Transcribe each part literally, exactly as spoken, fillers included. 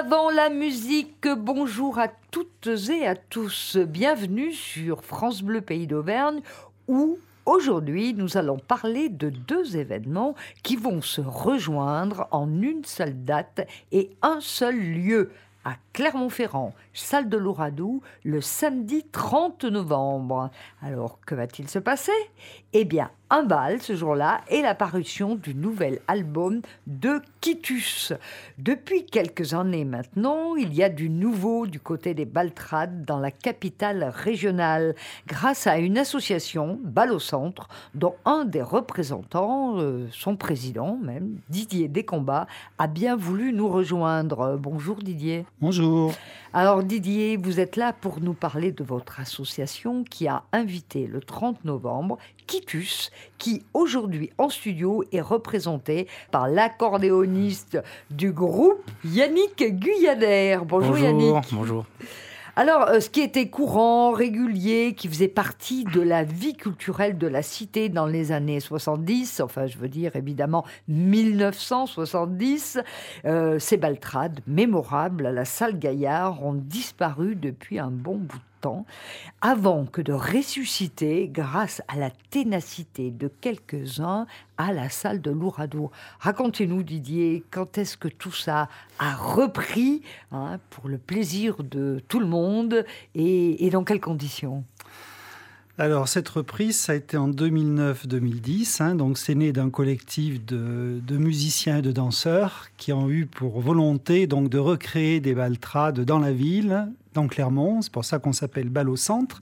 avant la musique, bonjour à toutes et à tous. Bienvenue sur France Bleu Pays d'Auvergne où aujourd'hui nous allons parler de deux événements qui vont se rejoindre en une seule date et un seul lieu. À Clermont-Ferrand, salle de l'Ouradou, le samedi trente novembre. Alors, que va-t-il se passer ? Eh bien, un bal ce jour-là et la parution du nouvel album de Quitus. Depuis quelques années maintenant, il y a du nouveau du côté des baltrades dans la capitale régionale, grâce à une association, Bal au Centre, dont un des représentants, euh, son président même, Didier Descombats, a bien voulu nous rejoindre. Bonjour Didier. Bonjour. Alors Didier, vous êtes là pour nous parler de votre association qui a invité le trente novembre Quitus, qui aujourd'hui en studio est représenté par l'accordéoniste du groupe Yannick Guyader. Bonjour, Bonjour Yannick. Bonjour. Alors, euh, ce qui était courant, régulier, qui faisait partie de la vie culturelle de la cité dans les années soixante-dix, enfin je veux dire évidemment mille neuf cent soixante-dix, euh, ces baltrades mémorables à la salle Gaillard ont disparu depuis un bon bout de temps, avant que de ressusciter grâce à la ténacité de quelques-uns à la salle de l'Ouradou. Racontez-nous Didier, quand est-ce que tout ça a repris hein, pour le plaisir de tout le monde et, et dans quelles conditions ? Alors, cette reprise, ça a été en deux mille neuf deux mille dix. Hein, donc, c'est né d'un collectif de, de musiciens et de danseurs qui ont eu pour volonté donc, de recréer des baltrades dans la ville, dans Clermont. C'est pour ça qu'on s'appelle Bal au Centre.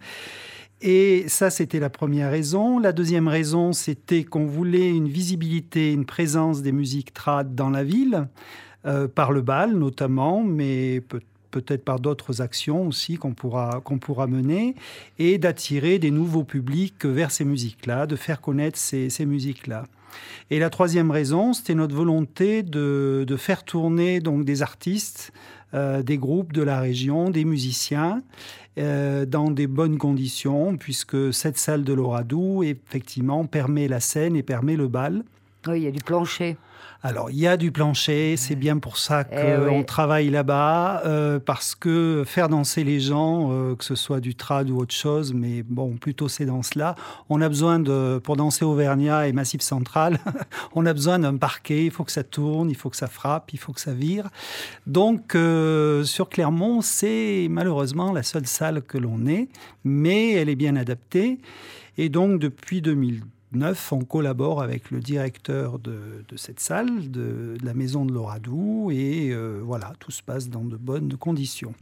Et ça, c'était la première raison. La deuxième raison, c'était qu'on voulait une visibilité, une présence des musiques trad dans la ville, euh, par le bal notamment, mais peut-être peut-être par d'autres actions aussi qu'on pourra, qu'on pourra mener, et d'attirer des nouveaux publics vers ces musiques-là, de faire connaître ces, ces musiques-là. Et la troisième raison, c'était notre volonté de, de faire tourner donc, des artistes, euh, des groupes de la région, des musiciens, euh, dans des bonnes conditions, puisque cette salle de l'Ouradou, effectivement, permet la scène et permet le bal. Oui, il y a du plancher. Alors, il y a du plancher, c'est bien pour ça qu'on eh oui. travaille là-bas, euh, parce que faire danser les gens, euh, que ce soit du trad ou autre chose, mais bon, plutôt ces danses-là, on a besoin de, pour danser Auvergnat et Massif Central, on a besoin d'un parquet, il faut que ça tourne, il faut que ça frappe, il faut que ça vire. Donc, euh, sur Clermont, c'est malheureusement la seule salle que l'on ait, mais elle est bien adaptée. Et donc, depuis deux mille neuf, on collabore avec le directeur de, de cette salle, de, de la maison de l'Ouradou, et euh, voilà, tout se passe dans de bonnes conditions.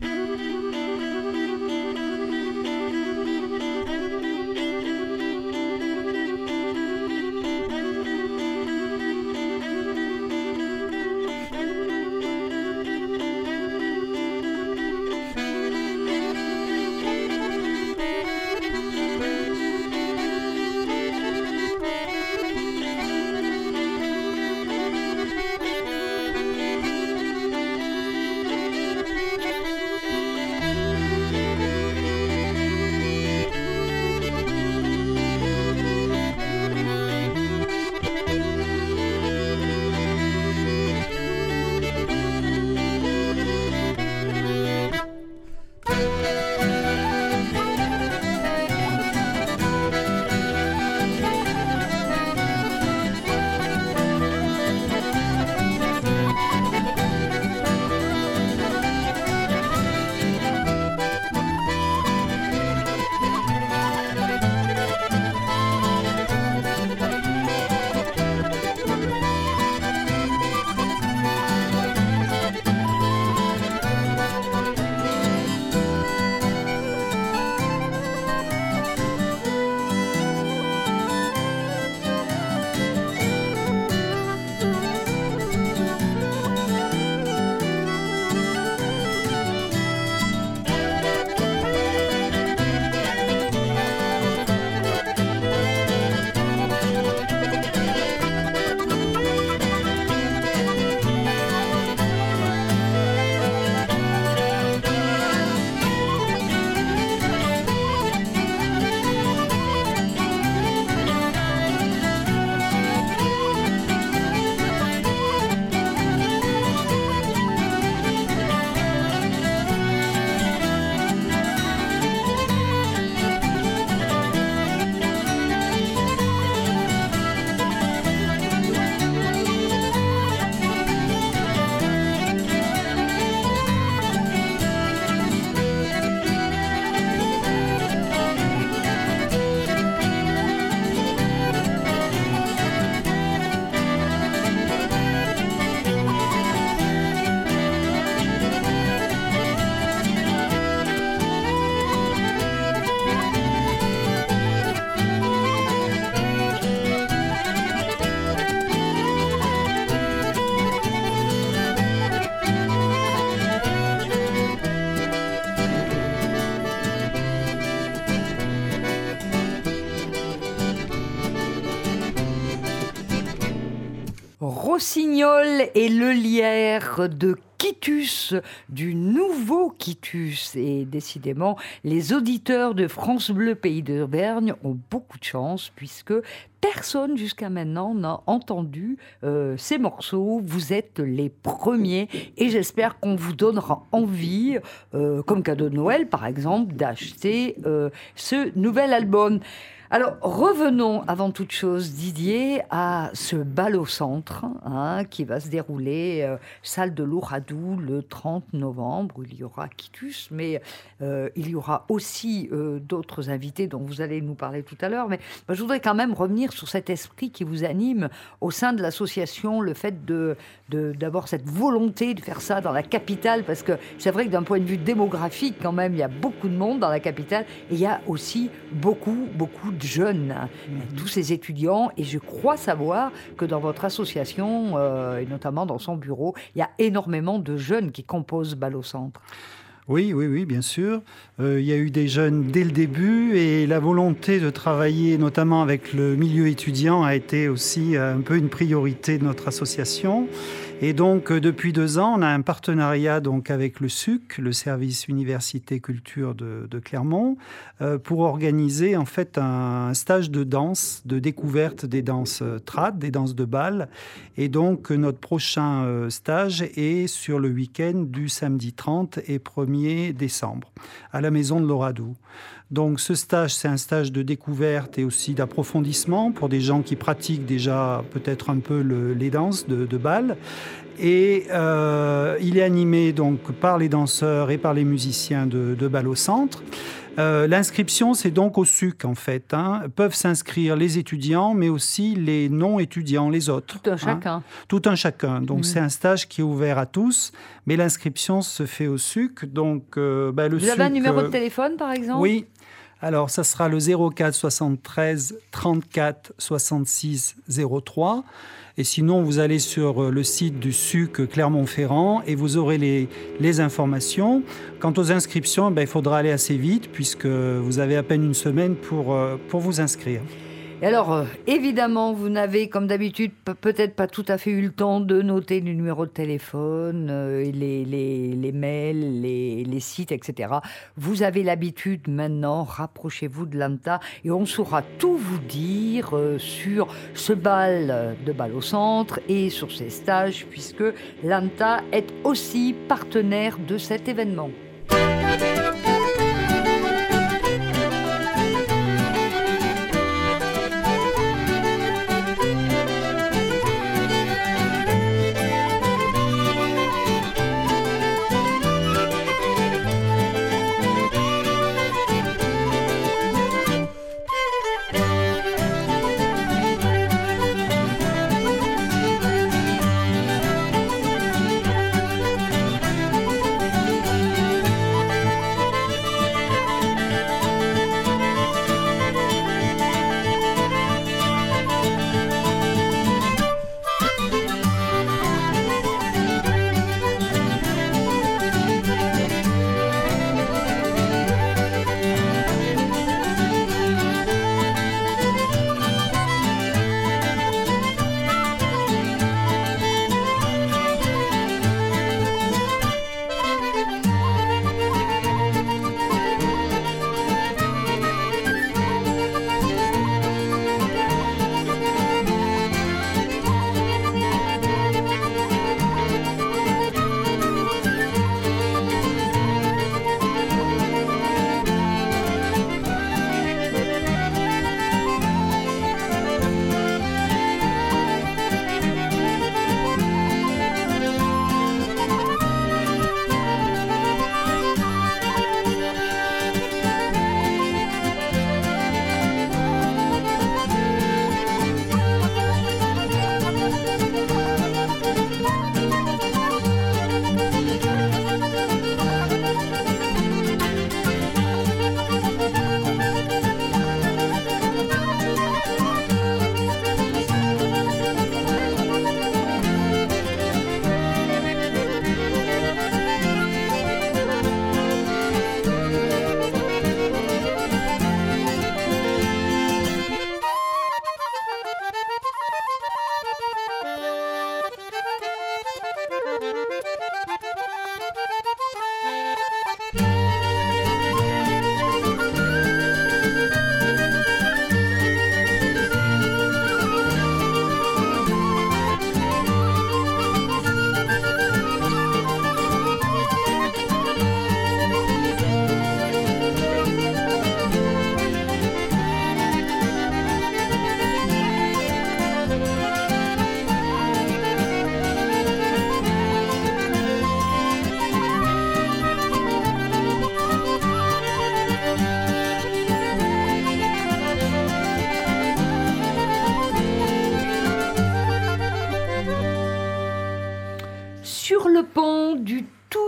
Rossignol et le lierre de Quitus, du nouveau Quitus. Et décidément, les auditeurs de France Bleu Pays d'Auvergne ont beaucoup de chance puisque personne jusqu'à maintenant n'a entendu euh, ces morceaux. Vous êtes les premiers et j'espère qu'on vous donnera envie, euh, comme cadeau de Noël par exemple, d'acheter euh, ce nouvel album. Alors, revenons avant toute chose, Didier, à ce bal au centre hein, qui va se dérouler euh, salle de l'Ouradou le trente novembre, où il y aura Quitus, mais euh, il y aura aussi euh, d'autres invités dont vous allez nous parler tout à l'heure. Mais bah, je voudrais quand même revenir sur cet esprit qui vous anime au sein de l'association, le fait de, de, d'avoir cette volonté de faire ça dans la capitale, parce que c'est vrai que d'un point de vue démographique, quand même, il y a beaucoup de monde dans la capitale, et il y a aussi beaucoup, beaucoup de jeunes, mmh. tous ces étudiants, et je crois savoir que dans votre association, euh, et notamment dans son bureau, il y a énormément de jeunes qui composent Bal au Centre. Oui, oui, oui, bien sûr. Euh, il y a eu des jeunes dès le début et la volonté de travailler notamment avec le milieu étudiant a été aussi un peu une priorité de notre association. Et donc, depuis deux ans, on a un partenariat donc, avec le S U C, le service Université Culture de, de Clermont, euh, pour organiser en fait un stage de danse, de découverte des danses trad, des danses de bal. Et donc, notre prochain euh, stage est sur le week-end du samedi trente et premier décembre, à la maison de l'Ouradou. Donc ce stage, c'est un stage de découverte et aussi d'approfondissement pour des gens qui pratiquent déjà peut-être un peu le, les danses de, de bal. Et euh, il est animé donc par les danseurs et par les musiciens de, de Bal au Centre. Euh, l'inscription, c'est donc au S U C en fait. Hein. Peuvent s'inscrire les étudiants, mais aussi les non-étudiants, les autres. Tout un chacun. Hein. Tout un chacun. Donc mmh. c'est un stage qui est ouvert à tous, mais l'inscription se fait au S U C. Donc, euh, bah, le Vous S U C, avez un numéro de téléphone par exemple ? Oui. Alors, ça sera le zéro quatre soixante-treize trente-quatre soixante-six zéro trois. Et sinon, vous allez sur le site du S U C Clermont-Ferrand et vous aurez les, les informations. Quant aux inscriptions, ben, il faudra aller assez vite puisque vous avez à peine une semaine pour, pour vous inscrire. Et alors, euh, évidemment, vous n'avez, comme d'habitude, pe- peut-être pas tout à fait eu le temps de noter le numéro de téléphone, euh, les, les, les mails, les, les sites, et cetera. Vous avez l'habitude maintenant, rapprochez-vous de l'A N T A et on saura tout vous dire euh, sur ce bal de Bal au Centre et sur ces stages, puisque l'A N T A est aussi partenaire de cet événement.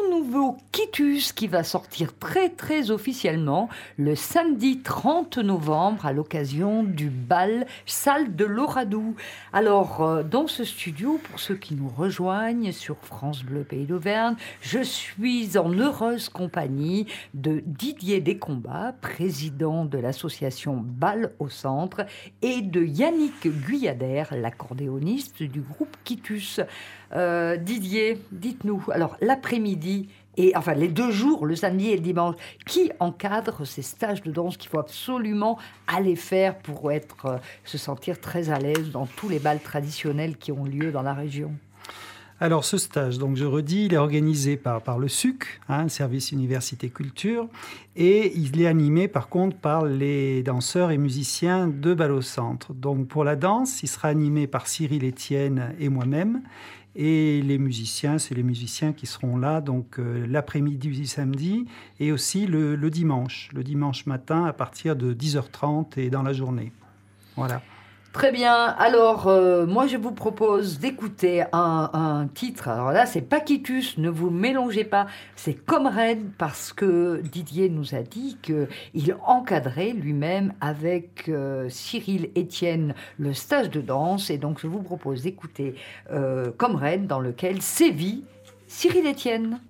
nouveau Quitus qui va sortir très très officiellement le samedi trente novembre à l'occasion du bal Salle de l'Oradou. Alors, euh, dans ce studio, pour ceux qui nous rejoignent sur France Bleu Pays d'Auvergne, je suis en heureuse compagnie de Didier Descombats, président de l'association Bal au Centre, et de Yannick Guyader, l'accordéoniste du groupe Quitus. Euh, Didier, dites-nous, alors l'après-midi, et enfin les deux jours, le samedi et le dimanche, qui encadre ces stages de danse qu'il faut absolument aller faire pour être, euh, se sentir très à l'aise dans tous les bals traditionnels qui ont lieu dans la région? Alors ce stage, donc je redis, il est organisé par, par le S U C, hein, Service Université Culture, et il est animé par contre par les danseurs et musiciens de Bal au Centre. Donc pour la danse, il sera animé par Cyril Etienne et moi-même, et les musiciens, c'est les musiciens qui seront là donc euh, l'après-midi du samedi et aussi le, le dimanche, le dimanche matin à partir de dix heures trente et dans la journée. Voilà. Très bien. Alors, euh, moi, je vous propose d'écouter un, un titre. Alors là, c'est pas Quitus, ne vous mélangez pas. C'est Comrade, parce que Didier nous a dit qu'il encadrait lui-même avec euh, Cyril Etienne le stage de danse. Et donc, je vous propose d'écouter euh, Comrade, dans lequel sévit Cyril Etienne.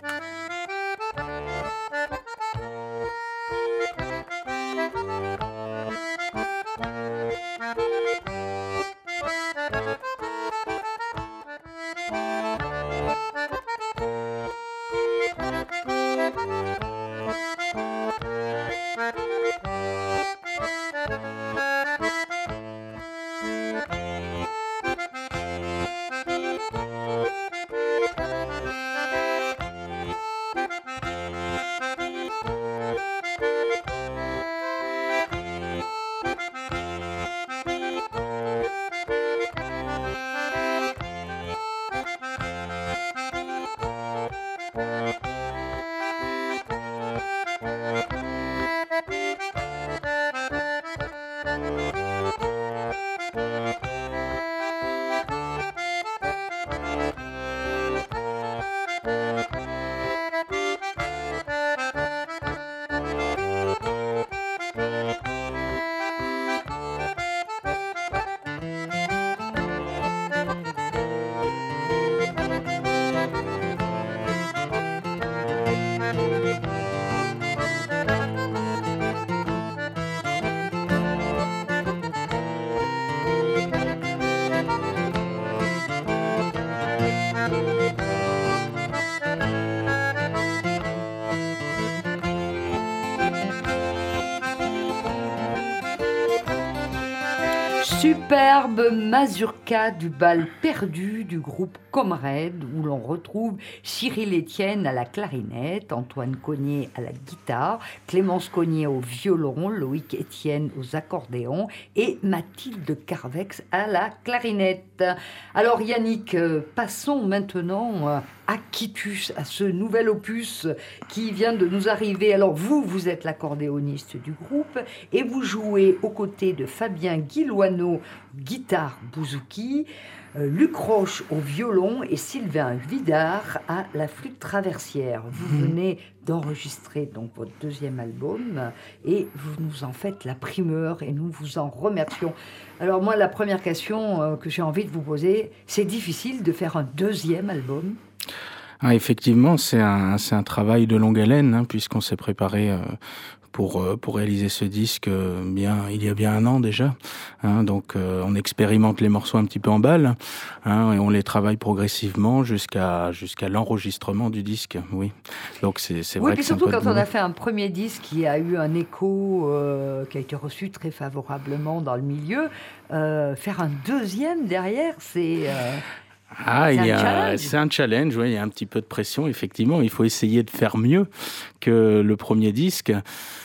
Superbe mazurka du bal perdu du groupe Comrade, où l'on retrouve Cyril Etienne à la clarinette, Antoine Cognier à la guitare, Clémence Cognier au violon, Loïc Etienne aux accordéons et Mathilde Carvex à la clarinette. Alors Yannick, passons maintenant à Quitus, à ce nouvel opus qui vient de nous arriver. Alors vous, vous êtes l'accordéoniste du groupe et vous jouez aux côtés de Fabien Guillouanneau, guitare bouzouki, euh, Luc Roche au violon et Sylvain Vidard à la flûte traversière. Vous venez d'enregistrer donc votre deuxième album et vous nous en faites la primeur et nous vous en remercions. Alors moi, la première question euh, que j'ai envie de vous poser, c'est difficile de faire un deuxième album ? Ah, effectivement, c'est un, c'est un travail de longue haleine, hein, puisqu'on s'est préparé euh, pour, euh, pour réaliser ce disque euh, bien, il y a bien un an déjà. Hein, donc, euh, on expérimente les morceaux un petit peu en balle, hein, et on les travaille progressivement jusqu'à, jusqu'à l'enregistrement du disque. Oui, donc c'est, c'est vrai oui, que c'est un surtout peu de quand on boulot. a fait un premier disque qui a eu un écho, euh, qui a été reçu très favorablement dans le milieu, euh, faire un deuxième derrière, c'est... Euh... Ah, c'est il y un a, challenge. c'est un challenge, oui, il y a un petit peu de pression, effectivement. Il faut essayer de faire mieux que le premier disque.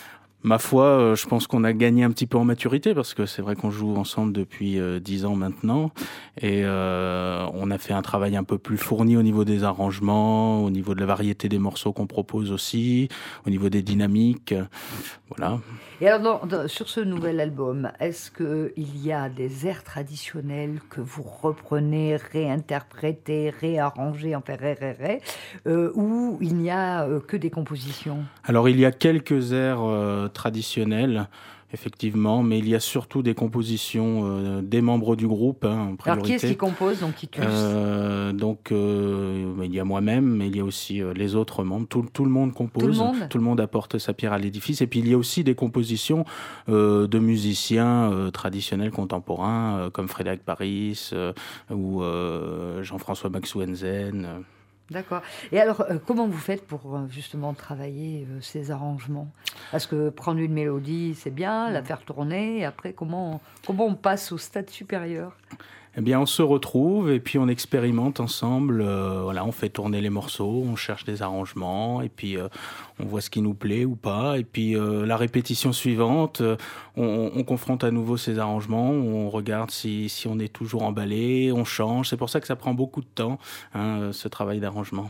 Ma foi, je pense qu'on a gagné un petit peu en maturité parce que c'est vrai qu'on joue ensemble depuis dix ans maintenant et euh, on a fait un travail un peu plus fourni au niveau des arrangements, au niveau de la variété des morceaux qu'on propose aussi, au niveau des dynamiques, voilà. Et alors, dans, dans, sur ce nouvel album, est-ce qu'il y a des airs traditionnels que vous reprenez, réinterprétez, réarrangez, enfin, ré, ré, ré, euh, ou il n'y a euh, que des compositions? Alors, il y a quelques airs euh, traditionnels, effectivement, mais il y a surtout des compositions euh, des membres du groupe, hein, en priorité. Alors, qui est-ce qui compose, donc qui euh, Donc, euh, il y a moi-même, mais il y a aussi euh, les autres membres. Tout, tout le monde compose, tout le monde, tout le monde apporte sa pierre à l'édifice. Et puis, il y a aussi des compositions euh, de musiciens euh, traditionnels contemporains, euh, comme Frédéric Paris euh, ou euh, Jean-François Max Wenzen. Euh. D'accord. Et alors, euh, comment vous faites pour euh, justement travailler euh, ces arrangements? Parce que prendre une mélodie, c'est bien, la faire tourner, et après, comment, comment on passe au stade supérieur? Eh bien, on se retrouve et puis on expérimente ensemble. Euh, voilà, on fait tourner les morceaux, on cherche des arrangements et puis euh, on voit ce qui nous plaît ou pas. Et puis euh, la répétition suivante, euh, on, on confronte à nouveau ces arrangements, on regarde si, si on est toujours emballé, on change. C'est pour ça que ça prend beaucoup de temps, hein, ce travail d'arrangement.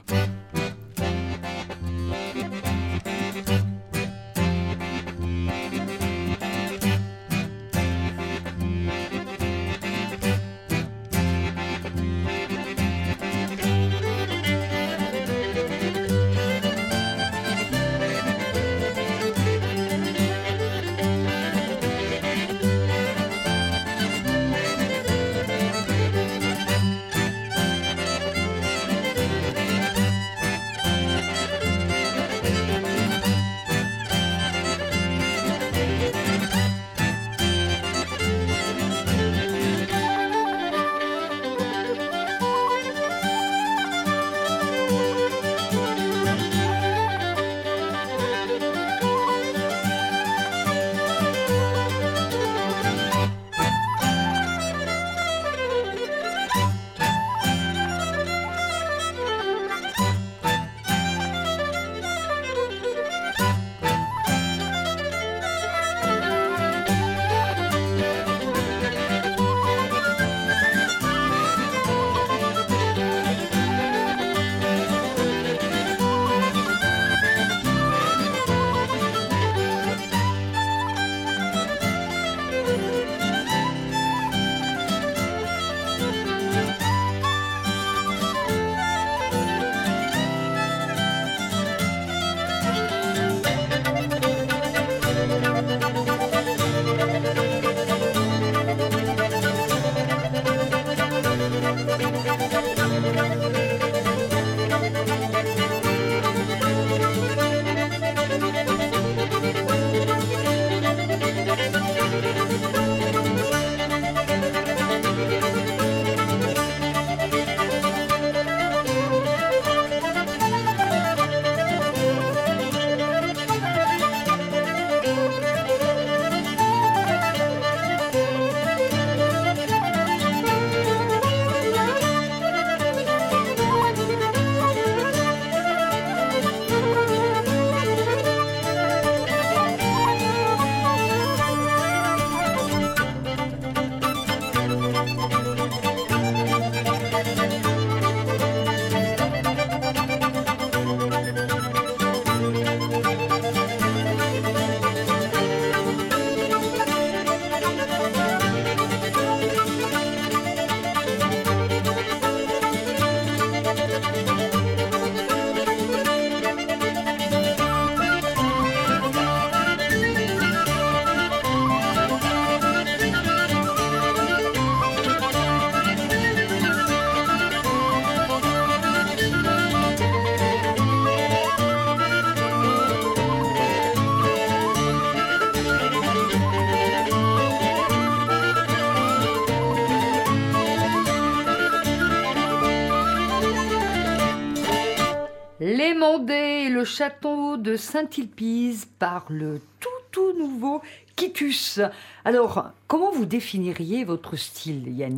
Les Mandés, le château de Saint-Ilpise par le tout tout nouveau Quitus. Alors, comment vous définiriez votre style, Yannick ?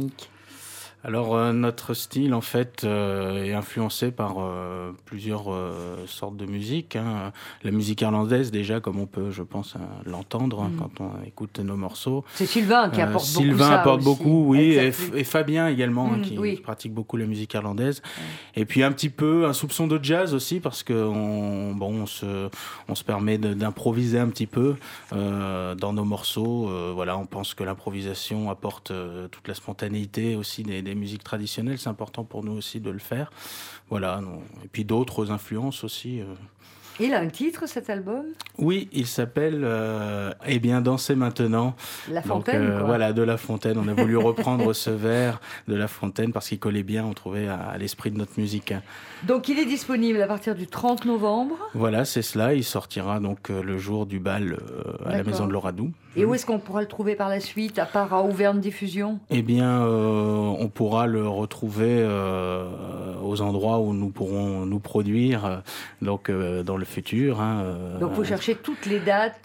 Alors euh, notre style en fait euh, est influencé par euh, plusieurs euh, sortes de musique. Hein. La musique irlandaise déjà, comme on peut, je pense, euh, l'entendre hein, Mm. quand on écoute nos morceaux. C'est Sylvain qui Euh, apporte beaucoup Sylvain ça apporte aussi, beaucoup, oui, avec et, sa F- flûte. et Fabien également, hein, Mm, qui, oui. qui pratique beaucoup la musique irlandaise. Et puis un petit peu un soupçon de jazz aussi, parce que on, bon, on se, on se permet de- d'improviser un petit peu euh, dans nos morceaux. Euh, voilà, on pense que l'improvisation apporte euh, toute la spontanéité aussi des, des musiques traditionnelles. C'est important pour nous aussi de le faire. Voilà, non. Et puis d'autres influences aussi. euh. Il a un titre, cet album? Oui, il s'appelle euh, Eh bien, dansez maintenant. La Donc Fontaine, euh, quoi. voilà, de La Fontaine. On a voulu reprendre ce vers de La Fontaine parce qu'il collait bien, on trouvait, à, à l'esprit de notre musique. Donc, il est disponible à partir du trente novembre. Voilà, c'est cela. Il sortira donc euh, le jour du bal euh, à la D'accord. Maison de l'Oradou. Et où est-ce qu'on pourra le trouver par la suite, à part à Auvergne Diffusion? Eh bien, euh, on pourra le retrouver euh, aux endroits où nous pourrons nous produire, euh, donc euh, dans le futur. Hein, euh, Donc, vous cherchez toutes les dates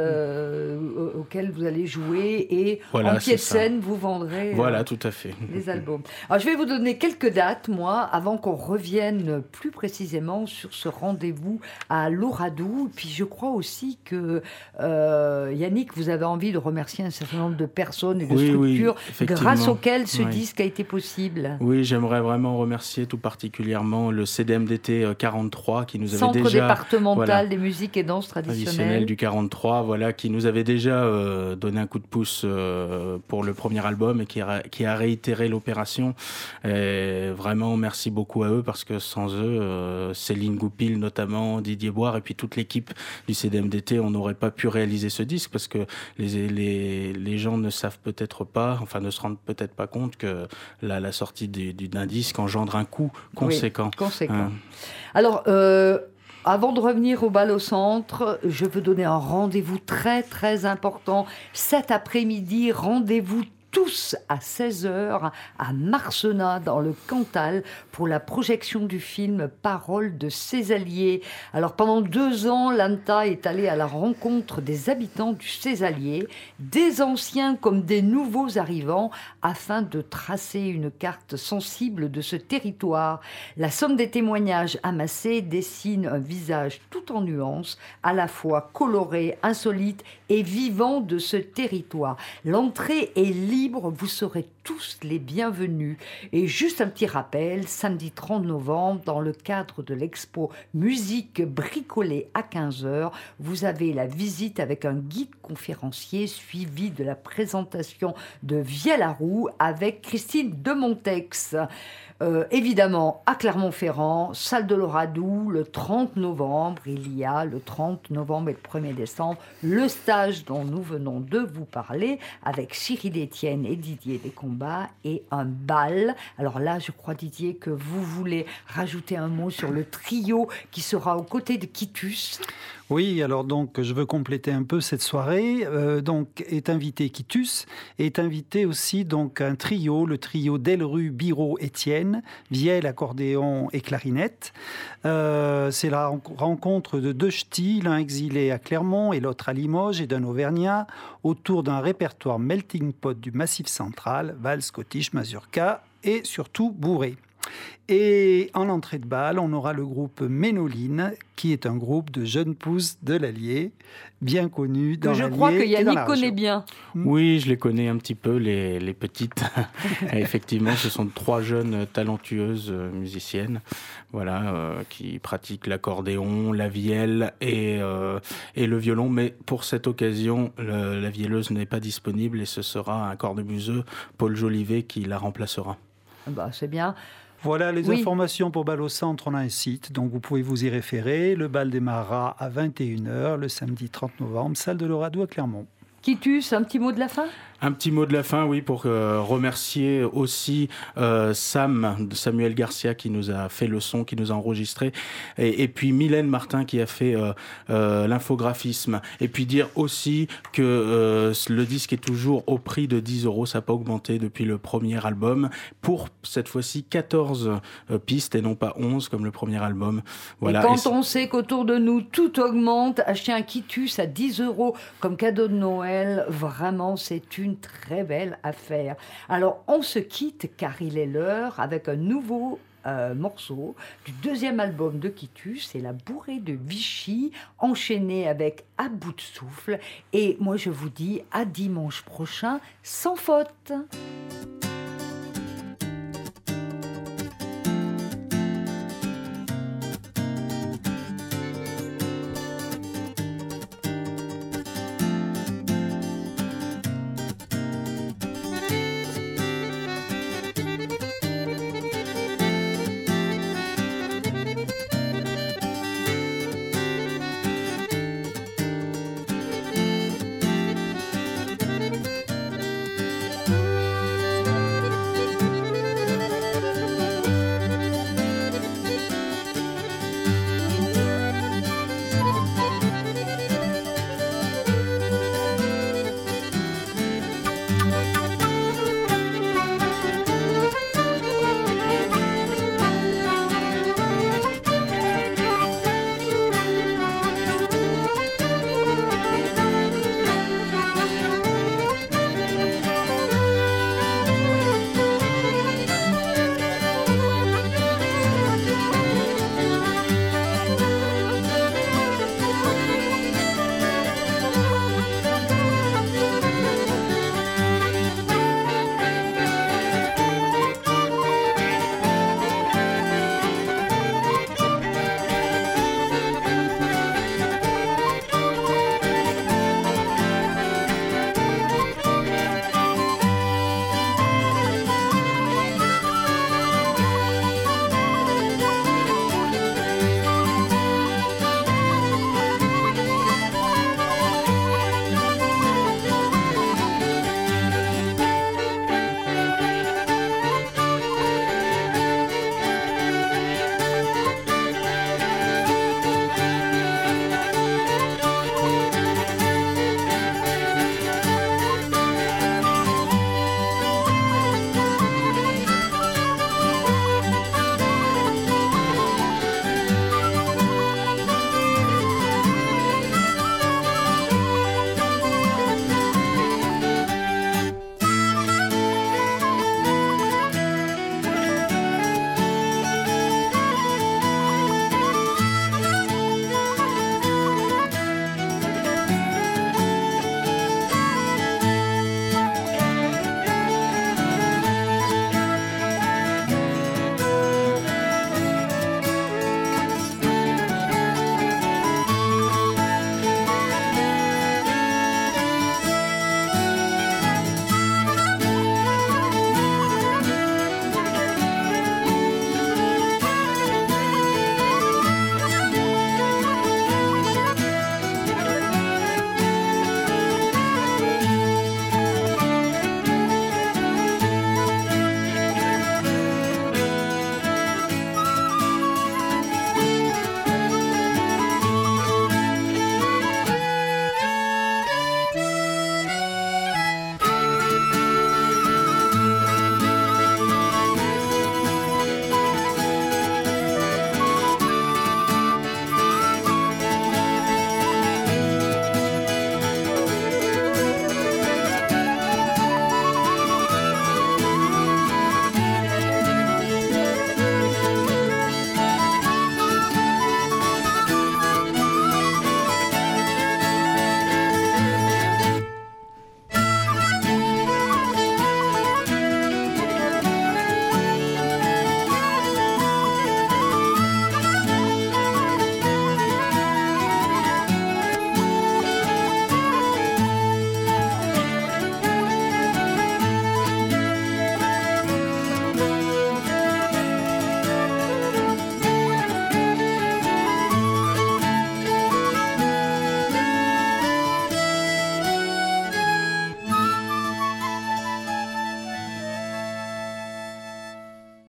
euh, au- auxquelles vous allez jouer et Voilà, en pied de c'est ça. scène, vous vendrez euh, Voilà, tout à fait. les albums. Alors, je vais vous donner quelques dates, moi, avant qu'on revienne plus précisément sur ce rendez-vous à l'Oradou. Puis, je crois aussi que, euh, Yannick, vous avez envie de remercier un certain nombre de personnes et de Oui, oui, structures effectivement. grâce auxquelles ce Oui. disque a été possible. Oui, j'aimerais vraiment remercier tout particulièrement le C D M D T quarante-trois qui nous avait Centre déjà... départemental voilà. des musiques et danses traditionnel traditionnelles. du quarante-trois, voilà, qui nous avait déjà euh, donné un coup de pouce euh, pour le premier album et qui a, qui a réitéré l'opération. Et vraiment, merci beaucoup à eux parce que sans eux, euh, Céline Goupil notamment, Didier Boire et puis toute l'équipe du C D M D T, on n'aurait pas pu réaliser ce disque parce que les, les, les gens ne savent peut-être pas, enfin ne se rendent peut-être pas compte que la, la sortie du, du, d'un disque engendre un coût conséquent. Oui, conséquent. Hein. Alors, euh, avant de revenir au bal au centre, je veux donner un rendez-vous très très important. Cet après-midi, rendez-vous tous à seize heures à Marcenat, dans le Cantal, pour la projection du film Paroles de Césalier. Alors, pendant deux ans, l'A N T A est allé à la rencontre des habitants du Césalier, des anciens comme des nouveaux arrivants, afin de tracer une carte sensible de ce territoire. La somme des témoignages amassés dessine un visage tout en nuances, à la fois coloré, insolite et vivant de ce territoire. L'entrée est libre. Vous serez tous les bienvenus. Et juste un petit rappel, samedi trente novembre, dans le cadre de l'expo Musique bricolée à quinze heures, vous avez la visite avec un guide conférencier suivi de la présentation de Vielle-à-Roux avec Christine Demontex. Euh, évidemment, à Clermont-Ferrand, salle de l'Oradou, le trente novembre, il y a le trente novembre et le premier décembre, le stage dont nous venons de vous parler, avec Cyril Etienne et Didier Descombats, et un bal. Alors là, je crois, Didier, que vous voulez rajouter un mot sur le trio qui sera aux côtés de Kitus. Oui, alors donc je veux compléter un peu cette soirée. Euh, donc est invité Kitus, est invité aussi donc un trio, le trio Delru, Biro, Étienne, vielle, accordéon et clarinette. Euh, c'est la rencontre de deux ch'tis, l'un exilé à Clermont et l'autre à Limoges, et d'un Auvergnat, autour d'un répertoire melting pot du Massif central, valse, scottish, mazurka et surtout bourré. Et en entrée de bal, on aura le groupe Ménoline, qui est un groupe de jeunes pousses de l'Allier, bien connu dans que je l'Allier crois que et dans Yannick la connaît région. bien. Oui, je les connais un petit peu, les, les petites. Effectivement, ce sont trois jeunes talentueuses euh, musiciennes, voilà, euh, qui pratiquent l'accordéon, la vielle et, euh, et le violon. Mais pour cette occasion, le, la vielleuse n'est pas disponible et ce sera un cornemuseux, Paul Jolivet, qui la remplacera. Bah, c'est bien. Voilà les Oui. informations pour Bal au Centre. On a un site, donc vous pouvez vous y référer. Le bal démarrera à vingt et une heures le samedi trente novembre, salle de l'Oradou à Clermont. Kitus, un petit mot de la fin ? Un petit mot de la fin, oui, pour euh, remercier aussi euh, Sam, Samuel Garcia, qui nous a fait le son, qui nous a enregistré, et, et puis Mylène Martin, qui a fait euh, euh, l'infographisme. Et puis dire aussi que euh, le disque est toujours au prix de dix euros, ça n'a pas augmenté depuis le premier album, pour cette fois-ci quatorze euh, pistes et non pas onze comme le premier album. Voilà. Et quand et on sait qu'autour de nous tout augmente, acheter un Kitus à dix euros comme cadeau de Noël, vraiment c'est une une très belle affaire. Alors, on se quitte car il est l'heure avec un nouveau euh, morceau du deuxième album de Quittus, c'est La Bourrée de Vichy, enchaîné avec À bout de souffle. Et moi, je vous dis à dimanche prochain, sans faute.